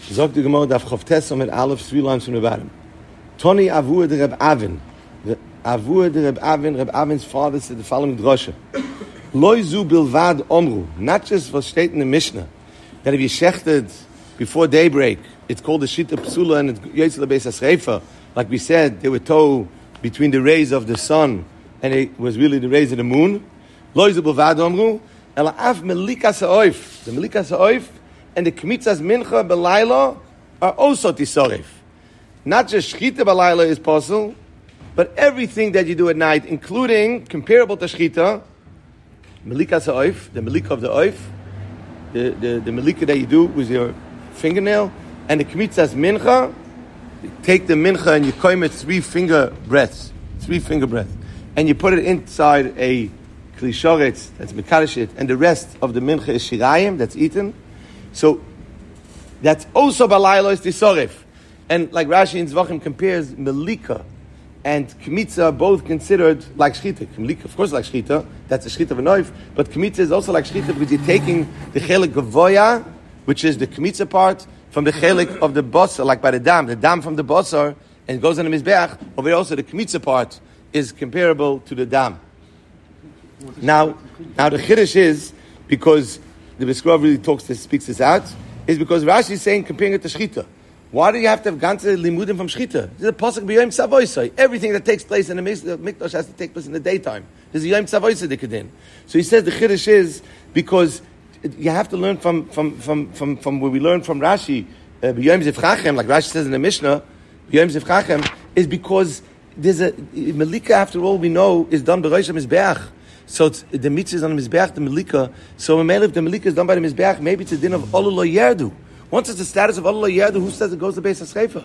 Sagt die Gemara, Daf Chavtes mit Aleph, 3 lines from the bottom. Toni Avur de Reb Avin. Avur de Reb Avin, Reb Avin's father said the following drasha. Loi zu bilvad omru. Not just what stated in the Mishnah, that if you shechted before daybreak, it's called the Shita Psula and it's Yetzel Beis HaSreifa. Like we said, they were told between the rays of the sun and it was really the rays of the moon. Loi zu bilvad omru. Ela af melikas ha'oif. The melikas ha'oif and the kmitzas mincha belayla are also tisorif. Not just shchita belayla is possible, but everything that you do at night, including comparable to shchita, melikas ha'oif, the melika of the oif, the melika that you do with your fingernail, and the kmitzas mincha, you take the mincha and you comb it 3 finger breaths, and you put it inside a kli shoretz, that's mekadosh, and the rest of the mincha is shirayim, that's eaten. So that's also balaylo is tisorif. And like Rashi in Zvachim compares melika and kmitza both considered like shchita. Melika, of course, like shchita. That's a shchita of a knife. But kmitza is also like shchita because you're taking the chelik gavoya, which is the kmitza part, from the chelik of the basar, like by the dam from the basar, and it goes on the mizbeach. Over here also the kmitza part is comparable to the dam. Now the chiddush is, because the Beskrof really speaks this out, is because Rashi is saying, comparing it to Shchita. Why do you have to have ganze limudim from Shchita? This is a pasuk b'yom tzavoisai. Everything that takes place in the mikdash has to take place in the daytime. This is yom tzavoisai dikadin. So he says the chiddush is because you have to learn from where we learn from Rashi, b'yom zivchachem, like Rashi says in the Mishnah, b'yom zivchachem, is because there's a melika. After all, we know is done b'rosh hamizbeach. So it's, the mitzvah is on the mizbeach, the melika. So if the melika is done by the mizbeach, maybe it's a din of Olu Lo Yerdu. Once it's the status of Olu Lo Yerdu, who says it goes to Beis HaSreifa?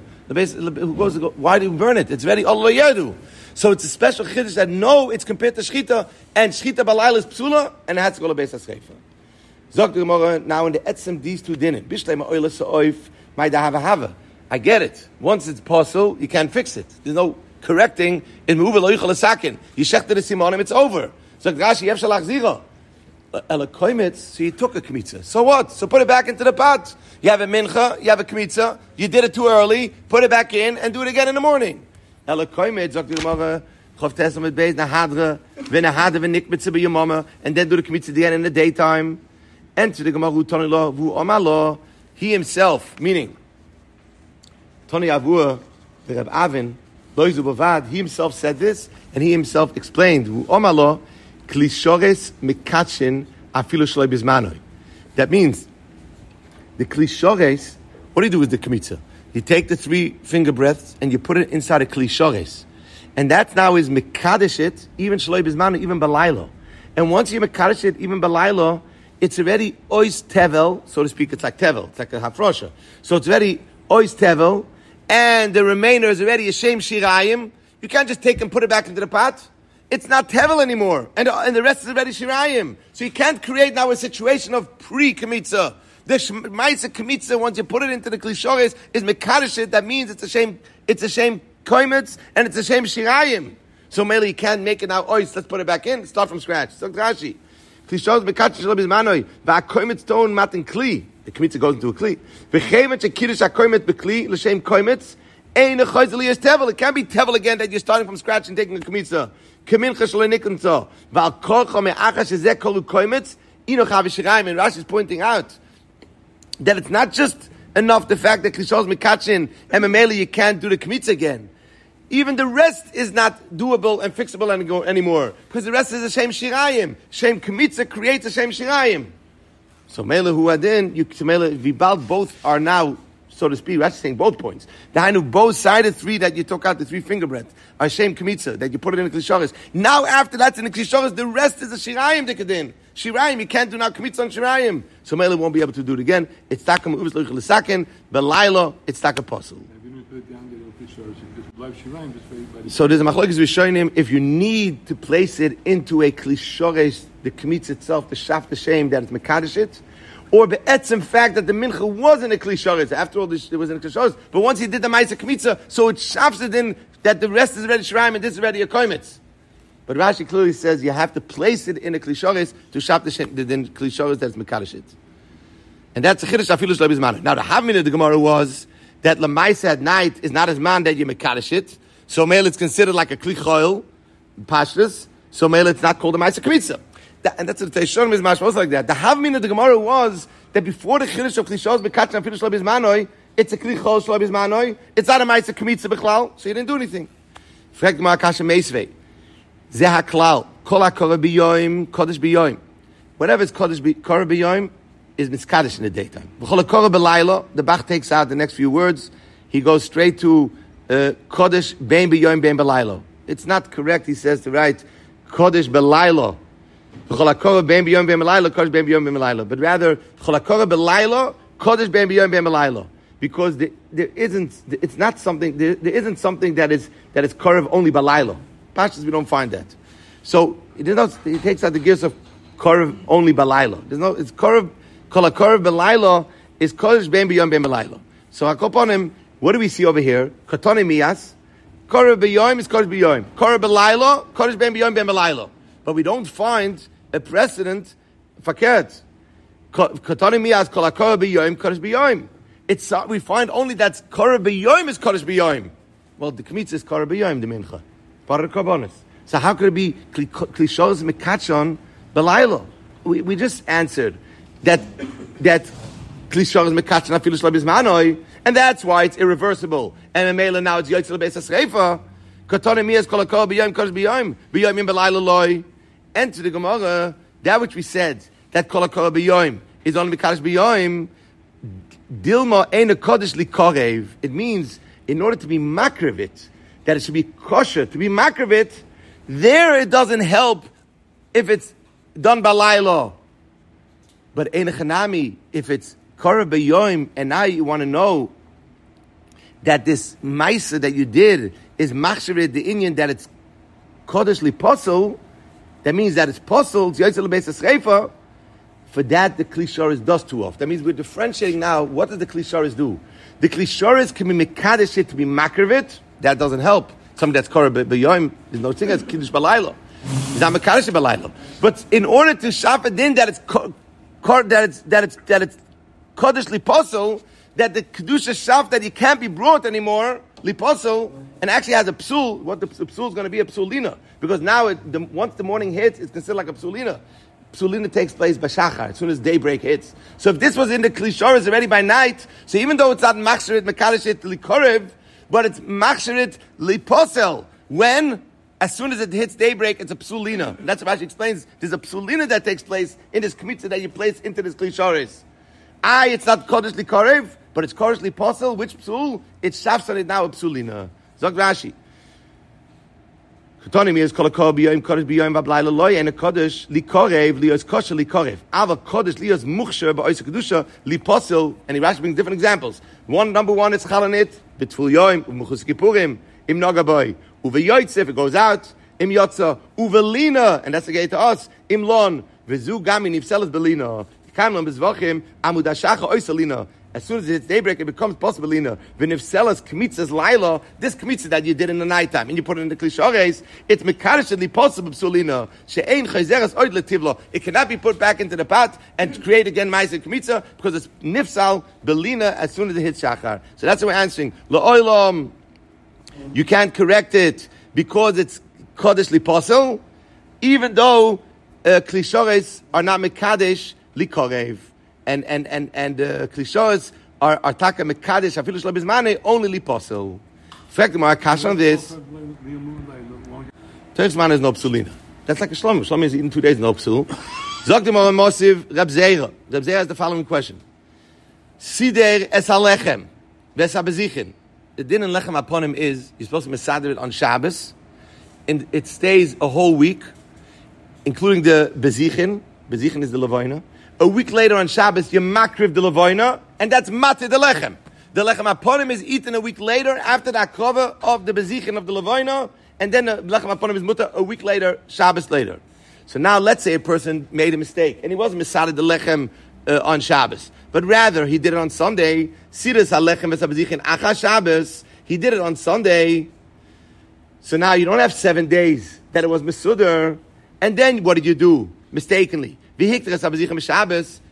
Why do you burn it? It's very Olu Lo Yerdu. So it's a special chiddush that no, it's compared to shchita, and shchita balayla is psula, and it has to go to Beis HaSreifa. Zok the Gemara, now in the etzem, these 2 dinim. Bishlei ma'oila sa'oif, ma'ida hava. I get it. Once it's possible, you can't fix it. There's no correcting. In me'uva lo yichol l'sakin. You shechted the simonim, it's over. So Rashi, Yev Shalach Zira. Ela koimitz, so you took a kmitza. So what? So put it back into the pot. You have a mincha, you have a kmitza, you did it too early, put it back in, and do it again in the morning. Ela koimitz, Dr. Gemara, Chavtes Amid Beis, Nahadra, V'nahadra v'nikmitza b'yomama, and then do the kmitza again in the daytime. And to the Gemara, Toni Lo, Vu Omalo, he himself, meaning, Toni Avur, the Reb Avin, Loizu Bavad, he himself said this, and he himself explained, Vu Omalo, Klishores mikachin afilu shloi bizmanoi. That means the klishores. What do you do with the kmitza? You take the 3 finger breaths and you put it inside a klishores, and that now is mikadesh it even shloi bizmanoi, even balaylo. And once you mikadesh it even balaylo, it's already ois tevel, so to speak. It's like tevel. It's like a hafrosha. So it's already ois tevel, and the remainder is already a shem shirayim. You can't just take and put it back into the pot. It's not tevel anymore, and the rest is already shirayim. So you can't create now a situation of pre-kemitza. The ma'isa kemitza, once you put it into the klishores, is mekadosh. That means it's a shame koimitz, and it's a shame shirayim. So maybe you can't make it now. Let's put it back in. Start from scratch. So Rashi, klishores mekadosh lo bizmanoi va'koimitz ton matin kli. The kemitza goes into a kli. V'chemet shekiddush hakoimitz bekli l'shem koimitz. Ein echayzeli is tevel. It can't be tevel again that you're starting from scratch and taking a kemitza. And Rashi is pointing out that it's not just enough the fact that klishos mikachin and memeli you can't do the kmitz again. Even the rest is not doable and fixable anymore because the rest is a shem shirayim. Shem kmitza creates a shem shirayim. So mele hu adin, vibal both are now, so to speak. Rashi is saying both points. The hainu both sided 3 that you took out the 3 finger breath are shem kmitza that you put it in the klishoris. Now after that's in the klishoris, the rest is a shirayim dekadin. Shirayim, you can't do now kmitza on shirayim. So Mele won't be able to do it again. It's taka ma'uvis loichel l'saken, belaylo, it's taka apostle. So there's a machlokes rishonim, if you need to place it into a klishoris, the kmitza itself, the shaf, the shame that it's mekadosh it, or be'etzem fact that the mincha wasn't a klishoris. After all, it wasn't a klishoris. But once he did the ma'isa kmitza, so it shafs it in that the rest is already shirayim and this is already a koimitz. But Rashi clearly says you have to place it in a klishoris to shaf the klishoris that's mekadosh it. And that's a chiddush afilu shlo bizmano. Now the havmin of the Gemara was that lemaisa at night is not as man that you mekadosh it. So male it's considered like a kli choil, pashtus. So male it's not called a ma'aser kmitza. And that's what the Teishonim is mashmos like that. The havmin of the Gemara was that before the chiddush of klishos mekatsh afilu shlo bizmano, it's a kli choil shlo bizmano. It's not a ma'aser kmitza b'chlal. So you didn't do anything. Frag Gemara kasha meisvei. Zeh haklal kol hakora biyoim kodesh biyoim. Whatever is kodesh kora biyoim is mitzkadosh in the daytime. V'chol hakora b'laylo. The Bach takes out the next few words. He goes straight to kodesh bein biyoim bein b'laylo. It's not correct. He says to write kodesh b'laylo. V'chol hakora bein biyoim bein b'laylo. Kodesh bein biyoim bein b'laylo. But rather v'chol hakora b'laylo. Kodesh bein biyoim bein b'laylo. Because there isn't something that is korev only b'laylo. Pashtus, we don't find that. So he takes out the gears of korev only b'laylo. It's korev kol korev b'laylo is kodesh bein b'yom bein b'laylo. So hakoponim, what do we see over here? Katone miyas korev b'yom is kodesh b'yom. Korev b'laylo kodesh bein b'yom bein b'laylo. But we don't find a precedent fakert. Katone miyas kol korev b'yom kodesh b'yom. We find only that korev b'yom is kodesh b'yom. Well, the kmitz is korev b'yom the mincha. So how could it be klishos mekachon belaylo? We just answered that klishos mekachon afilu shlo bizmanoi, and that's why it's irreversible. And Mela now it's yotzei lebeis hasreifa. Katone miyas kol hakol b'yom kodesh b'yom b'yom in belaylo loy. And to the Gemara, that which we said that kol hakol b'yom is only mekadosh b'yom. Dilma ein a kodesh likorev. It means in order to be makrivit, that it should be kosher to be makrivit, there it doesn't help if it's done by Lailo. But ein chanami, if it's korev b'yom, and now you want to know that this ma'aser that you did is machshavit the Indian that it's kodesh liposel, that means that it's posel, it's yotzei lebeis hasreifa. For that, the klisharis does too off. That means we're differentiating now. What does the klisharis do? The klisharis can be mekadesh it to be makrivit. That doesn't help. Something that's korev b'yom, there's no thing as kiddush b'laylo. It's not mekadesh b'laylo. But in order to shafet in that it's kodesh liposel, that the kedusha shaf that it can't be brought anymore liposel, and actually has a psul. What the psul is going to be a psulina, because now once the morning hits, it's considered like a psulina. Psulina takes place by shachar, as soon as daybreak hits. So if this was in the klisharis already by night, so even though it's not machsherit mekadosh likorev, but it's machsherit liposel, when as soon as it hits daybreak, it's a psulina. And that's what Rashi explains. There's a psulina that takes place in this kmitza that you place into this klisharis. It's not kodesh likorev, but it's kodesh liposel. Which psul? It shafs on it now a psulina. Zog Rashi. Katoni is kol hakol b'yom kodesh b'yom v'b'laylo loy and a kodesh likorev lios kosher likorev. Ava kodesh lios muchsher ba'ois kedusha liposel. And Rashi brings different examples. Number one is chalanit b'tful yom u'muchus kippurim im nogaboy uveyoytze if it goes out im yotza uvelina, and that's the gate to us im lon v'zu gamin nifseles belina kamlon bezvachim amud hashacha oisalina. As soon as it's daybreak, it becomes possible. When if sellers kmitzas laila, this kmitzah that you did in the nighttime, and you put it in the klishares, it's mekarishly possible psulina. She'ein chayzeres oid letivlo. It cannot be put back into the pot and create again ma'aser kmitzah because it's nifsal belina as soon as it hits shachar. So that's what we're answering. La'olam, you can't correct it because it's kodesh liposel, even though klishares are not mekadesh likorev. And klishos are taka mekadesh afilu shlo bizmane only liposel. Fact, my kash on this. Terchman is no psulina. That's like a shlomo. Shlomo is eating 2 days no psul. Zog dem Mosiv Reb Zeira. Reb Zeira has the following question: Sider es halechem ves habezichin. The din and lechem upon him is you're supposed to mesader it on Shabbos, and it stays a whole week, including the bezichin. Bezichin is the levaina. A week later on Shabbos, you makriv the levaina, and that's mateh the lechem. The lechem aponim is eaten a week later after the akrova of the bezichin of the levaina, and then the lechem aponim is mutter a week later, Shabbos later. So now let's say a person made a mistake, and he wasn't misaded the lechem on Shabbos, but rather he did it on Sunday. Siras halechem v'sabezichin achas Shabbos. He did it on Sunday. So now you don't have 7 days that it was mesudar, and then what did you do mistakenly? V'hikteres habezichin b'Shabbos.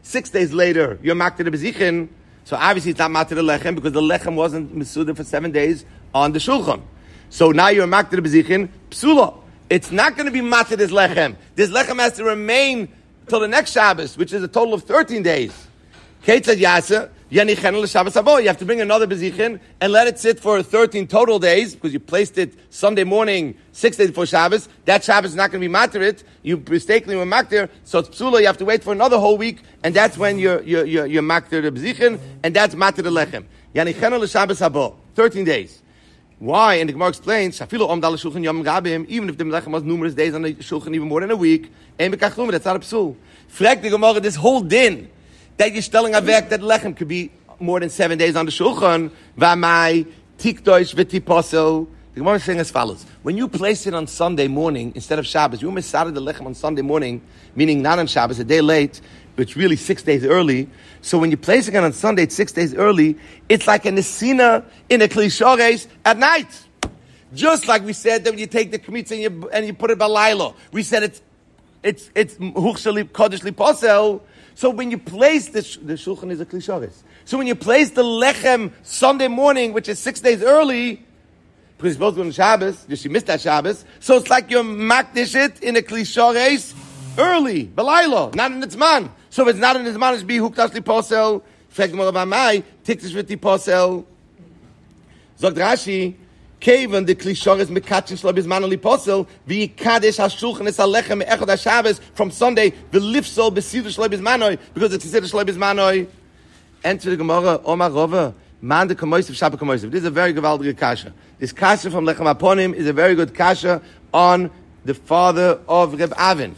6 days later, you're makter the bezichin. So obviously it's not makter the lechem because the lechem wasn't mesuda for 7 days on the shulchan. So now you're makter the bezichin, psula. It's not going to be makter this lechem. This lechem has to remain till the next Shabbos, which is a total of 13 days. Ketzad yasa. You have to bring another bezichin and let it sit for 13 total days because you placed it Sunday morning, 6 days before Shabbos. That Shabbos is not going to be materit. You mistakenly were makter, so it's psula. You have to wait for another whole week, and that's when you're makter the bezichin, and that's mater the lechem. Yanichenu l'Shabbos habo, 13 days. Why? And the Gemara explains, even if the lechem was numerous days on the shulchan, even more than a week, that's not a psul. Frag the Gemara, this whole din that you're telling avek that lechem could be more than 7 days on the shulchan. V'amai tikdosh v'tiposel. The Gemara is saying as follows: when you place it on Sunday morning instead of Shabbos, you misarad the lechem on Sunday morning, meaning not on Shabbos, a day late, which really 6 days early. So when you place it on Sunday, it's 6 days early. It's like a nesina in a klishores at night. Just like we said that when you take the kmitza and you put it balaylo, we said it's huchshali kodesh liposel. So when you place the shulchan is a klisharis. So when you place the lechem Sunday morning, which is 6 days early, because you're supposed to go on Shabbos, just you missed that Shabbos, so it's like you're makdish it in a klisharis early, balaylo, not in its man. So if it's not in its man, it's be huktash liposel, fragt more about my, tiktish v'ti posel. Zogt Rashi, Kevan the klisharis mekatchin shlo bizman liposel v'yikadesh hashulchan es alechem me'echad haShabbos from Sunday v'lifsol b'sidur shlo bizmanoi because it's considered shlo bizmanoi. Enter the Gemara Omar Rova man de kamoisiv Shabbat kamoisiv. This is a very gewaldige kasha. This kasha from Lechem Aponim is a very good kasha on the father of Reb Avin,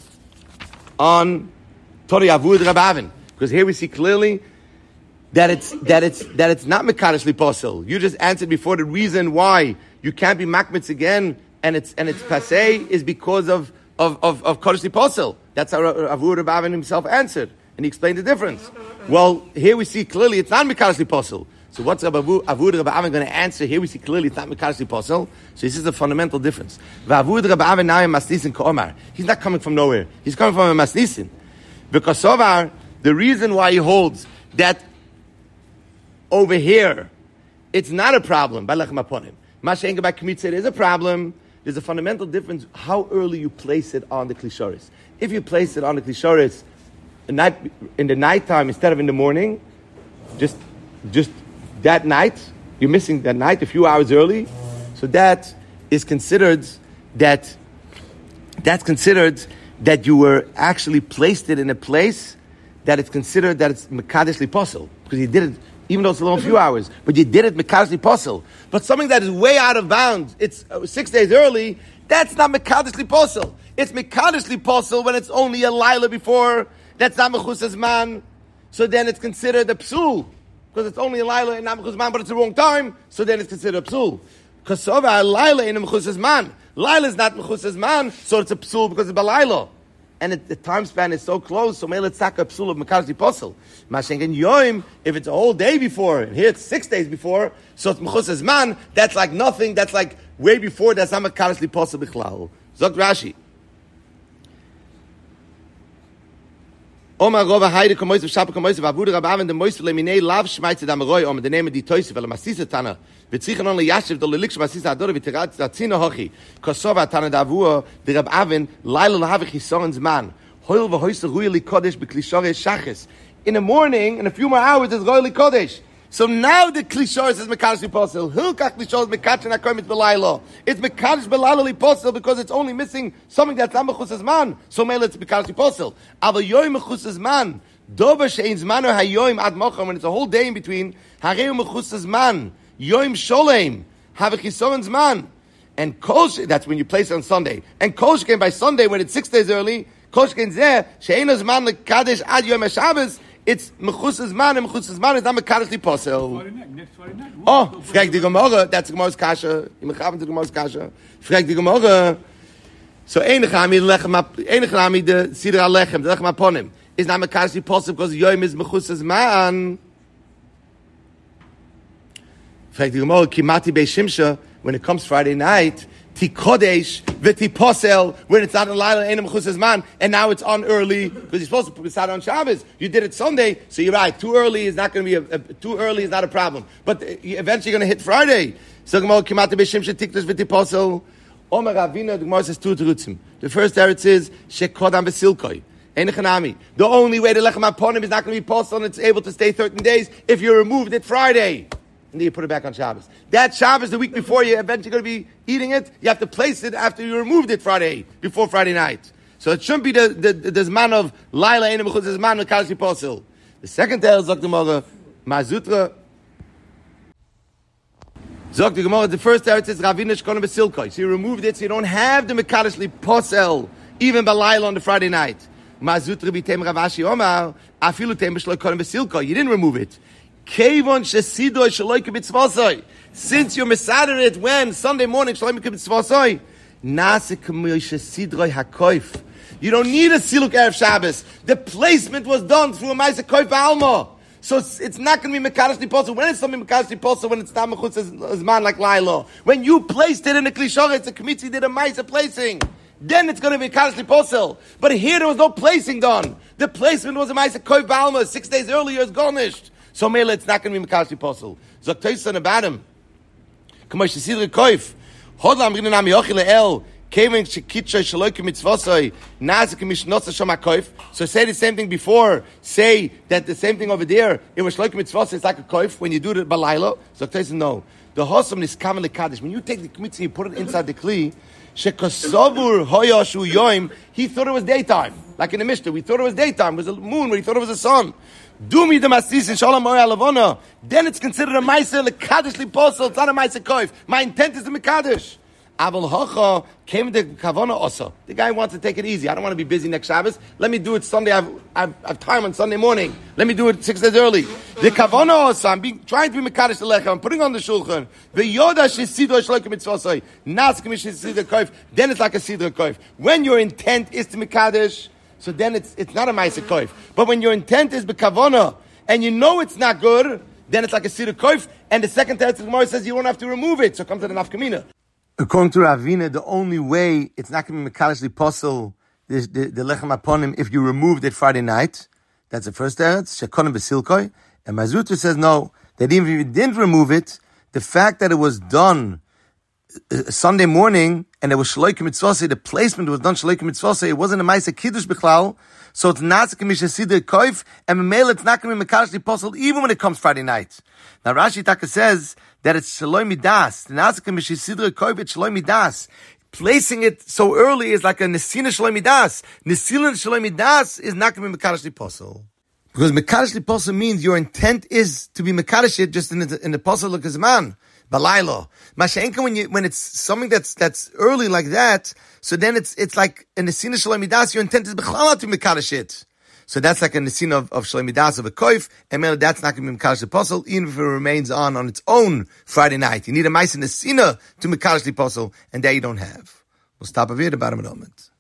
on Tori Avud Reb Avin, because here we see clearly that it's not mekadosh liposel. You just answered before the reason why you can't be makmitz again and it's passé is because of kodesh liposel. That's how Avur Reb Avin himself answered, and he explained the difference. Well, here we see clearly it's not mekadosh liposel. So what's Avur Reb Avin going to answer? Here we see clearly it's not mekadosh liposel. So this is the fundamental difference. V'Avur Reb Avin now masnisin ka'omar. He's not coming from nowhere. He's coming from a masnisin. Because the reason why he holds that over here, it's not a problem by Lechem Aponim. Mashenga by Kmitza, it is a problem. There's a fundamental difference how early you place it on the klishoris. If you place it on the klishoris in the nighttime instead of in the morning, just that night, you're missing that night a few hours early. So that is considered that you were actually placed it in a place that it's considered that it's mekadesh liposel because you did it. Even though it's only a few hours, but you did it mekadosh liposel. But something that is way out of bounds, it's 6 days early, that's not mekadosh liposel. It's mekadosh liposel when it's only a laila before, that's not mechusas man. So then it's considered a psul. Because it's only a laila and not mechusas man, but it's the wrong time, so then it's considered a psul. Because a laila in a mechusas man. Laila is not mechusas man, so it's a psul because it's balayla. And the time span is so close, so mele tzaka psul of mekadosh liposel. Mashengen yoim, if it's a whole day before, and here it's 6 days before, so it's mechusas man, that's like nothing, that's like way before, that's not mekadosh liposel bichlal. Zogt Rashi. Omar Rova Heide Kamoisiv Shabbat Kamoisiv Avud Reb Avin the Moisiv Leminei Lav Shmaitzed Amaroi Om the name of the Toisiv El Masisa Tana V'tzichen on Leyashiv the Lelik Shmasisa Ador V'tirat Zatzina Hochi Kosova Tana Davua the Reb Avin Laila Lahavich Hison's man Hoil V'hoisa Ruyeli Kodesh B'klishore Shaches. In the morning, in a few more hours, it's Ruyeli Kodesh. So now the klishor says mekadosh liposel. Hilkach klishor is mekadosh nakoyim it's belaylo. It's mekadosh belaylo liposel because it's only missing something that's not mechusas man. So mele it's mekadosh liposel. Aval yoyim mechusas man. Dover shein zmano hayoyim ad mocham. When it's a whole day in between, hareu mechusas man. Yoyim sholem. Have a chisoron zman. And kosh, that's when you place it on Sunday. And kosh came by Sunday when it's 6 days early. Kosh came zeh shein zman lekadosh ad yom haShabbos. It's mechusas man, and mechusas man is not mekadosh liposel. Next Friday night. Oh, frag the Gemara. That's the Gemara's kasha. You mechaven to the Gemara's kasha. Frag the Gemara. So enigami the sidra lechem, the lechem aponim is not mekadosh liposel because yoyim is mechusas man. Fragt die Gemara, Kimati Bei Shimsha, when it comes Friday night, Ti Kodesh, V'ti Posel, when it's not in Laila, Einem Chus's Man, and now it's on early, because you're supposed to start on Shabbos. You did it Sunday, so you're right, too early is not going to be too early is not a problem. But you're eventually going to hit Friday. So Gemara, Kimati Bei Shimsha, Ti Kodesh, V'ti Posel, Omer Ravina, the Gemara says two terutzim. The first teretz is, Shekodam V'silkoi. The only way the lechem aponim is not going to be posel and it's able to stay 13 days if you removed it Friday. And then you put it back on Shabbos. That Shabbos, the week before you're eventually going to be eating it, you have to place it after you removed it Friday, before Friday night. So it shouldn't be the zman of Laila Einem Chutz zman of Kadosh posel. The second tale is Zok the Gemara, Mazutra. Zok the Gemara, the first tale says Ravina Shkonim B'silkoi. So you removed it, so you don't have the Mekadosh posel even by Laila on the Friday night. Mazutra b'tem Ravashi Omar, afilu tem b'shloi konim b'silkoi. You didn't remove it. Kevon shesidoi shaloi k'mitzvosoi. Since you're mesader it when Sunday morning shaloi k'mitzvosoi, nase k'moy shesidroi hakoif. You don't need a siluk erev Shabbos. The placement was done through a ma'aseh koif ba'alma. So it's not going to be mekadosh liposel. When it's something mekadosh liposel, when it's not mechutz zman like Laila. When you placed it in a klishore, it's a kmitzi did a ma'aseh placing. Then it's going to be Kadosh Posel. But here there was no placing done. The placement was a Ma'aseh Koif Ba'alma. 6 days earlier is garnished. So Mela, it's not going to be Kadosh Posel. Zok Toyson about him. Kamosh Sidre Koif. Hodlam Rinam Yochi Le'el. Kevin Shekitcha Shaloike Mitzvosoi. Nazik Mishnosa Shoma Koif. So say the same thing before. Say that the same thing over there. It was Shaloike Mitzvosoi. It's like a Koif when you do it Balaylo. Zok Toyson, no. The Hosam is Kamal Kaddish. When you take the Kmitzi and you put it inside the Kli, Shekosovur hoyoshu yoim. He thought it was daytime, like in the Mishnah. We thought it was daytime. It was a moon, but he thought it was a sun. Dumi the masis in shalom alavona. Then it's considered a ma'aser lekadish liposel. It's not a ma'aser koif. My intent is the mekadosh. Aval hocha came the kavana also. The guy wants to take it easy. I don't want to be busy next Shabbos. Let me do it Sunday. I've time on Sunday morning. Let me do it 6 days early. The kavana also. I'm trying to be mekadosh lelechem. I'm putting on the shulchan. The yoda shesido shloike mitzvosai. Naskim shesido koif. Then it's like a sidra koif. When your intent is to mekadosh, so then it's not a ma'aser koif. But when your intent is bekavana and you know it's not good, then it's like a sidra koif. And the second teretz of Gemara says you don't have to remove it. So come to the nafkamina. According to Ravina, the only way it's not going to be mekadosh liposel the lechem aponim if you removed it Friday night. That's the first teretz. Shekonim b'silkoi. And Mazutra says no. That even if you didn't remove it, the fact that it was done Sunday morning and it was shloike mitzvosei, the placement was done shloike mitzvosei. It wasn't a ma'aser kiddush bichlal, so it's not mishasidei koif, and memela it's not going to be mekadosh liposel even when it comes Friday night. Now Rashi Taka says that it's shaloi midas. The nazik mishasidei koif it's shaloi midas. Placing it so early is like a nesina shaloi midas. Nesina shaloi midas is not going to be mekadosh liposel. Because mekadosh liposel means your intent is to be mekadosh it just in the posel l'kazman. Balaylo. Mashenka, when it's something that's early like that, so then it's like a nesina shalom midas, your intent is b'chlal to mekadosh it. So that's like a nesina of shalom midas of a koif, and that's not going to be mekadosh apostle, even if it remains on its own Friday night. You need a ma'aser nesina to mekadosh apostle, and that you don't have. We'll stop over here at the bottom of the moment.